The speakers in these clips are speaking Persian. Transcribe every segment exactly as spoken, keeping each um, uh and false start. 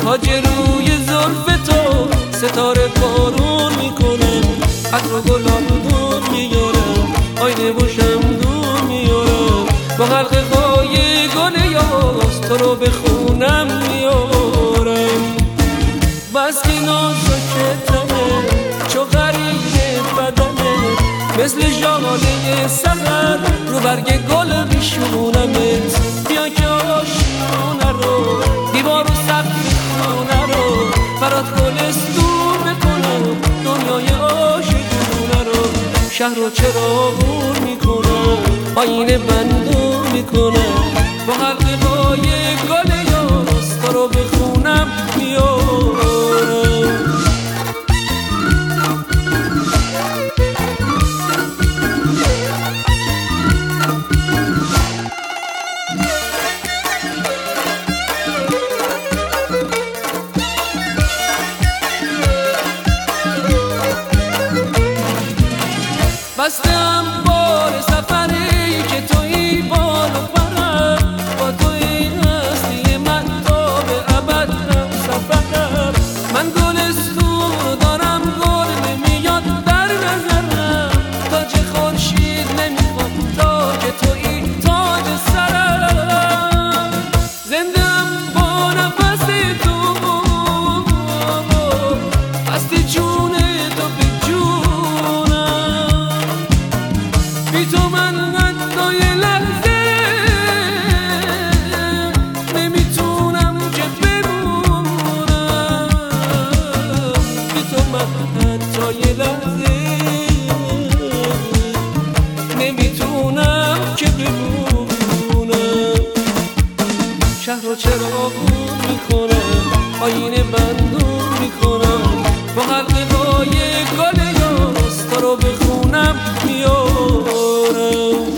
تاج روی زلف تو ستاره بارون میکنم، عطر و گلابون میارم، آینه و شمدون میارم، با حلقه های گل یاس تو رو به خونم میارم. بس که نازکتمه چو غریب بدنه، مثل ژاله سحر رو برگ گل میشونمت. بیا که آشونه رو دیوار و سقف خونه رو برات گلستون بکنم، دنیای عاشقونه رو. شهر رو چراغون میکنم، آینه بندون میکنم، با حلقه های گل یاس تو رو به خونم میارم. بستم بار سفری که توی بال و پرم، با توی هستی من تا به ابد هم سفرم. من گلستون دارم گل نمیاد در نظرم، تاج خورشید نمیخواد تا که توی تاج سرم. زندم با نفس تو، هستی جون تو به جونم، بی تو من حتی یه لحظه نمیتونم که بمونم، بی تو من حتی یه لحظه نمیتونم که بمونم. شهر رو چراغون میکنم، آینه بندون میکنم، با حلقه های گل یاس تو رو به خونم میارم.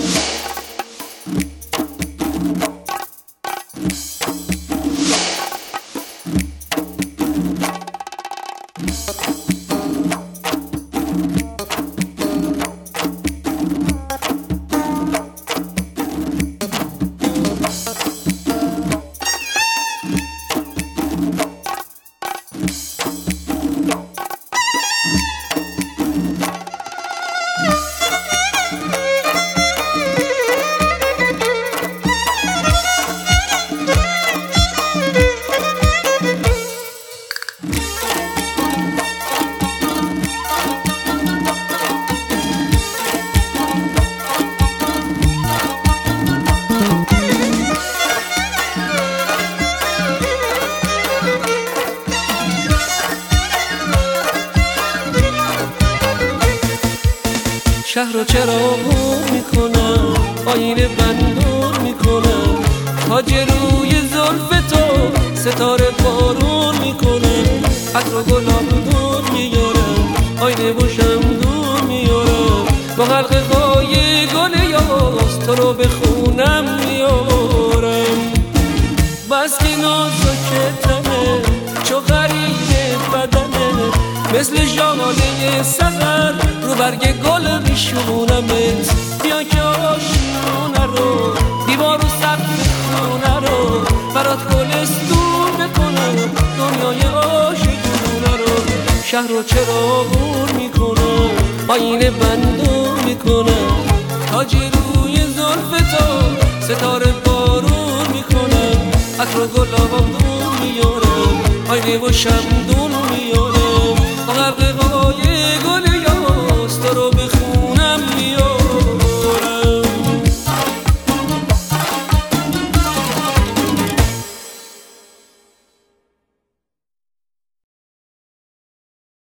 شهر رو چراغون میکنم، آینه بندون میکنم، تاج روی زلف تو ستاره بارون میکنم، عطر و گلابون میارم، آینه و شمدون میارم، با حلقه های گل یاس تو رو به خونم میارم. بس که نازکتمه چو غریب بدنه، مثل ژاله سحر رو برگ گل میشونمت. بیا که آشونه رو دیوار و سقف خونه رو برات گلستون بکنم، دنیای عاشقونه رو. شهر رو چراغون میکنم، آینه بندون میکنم، تاج روی زلف تو ستاره بارون میکنم، عطر و گلابون میارم، آینه و شمدون میارم، با غرقه های گل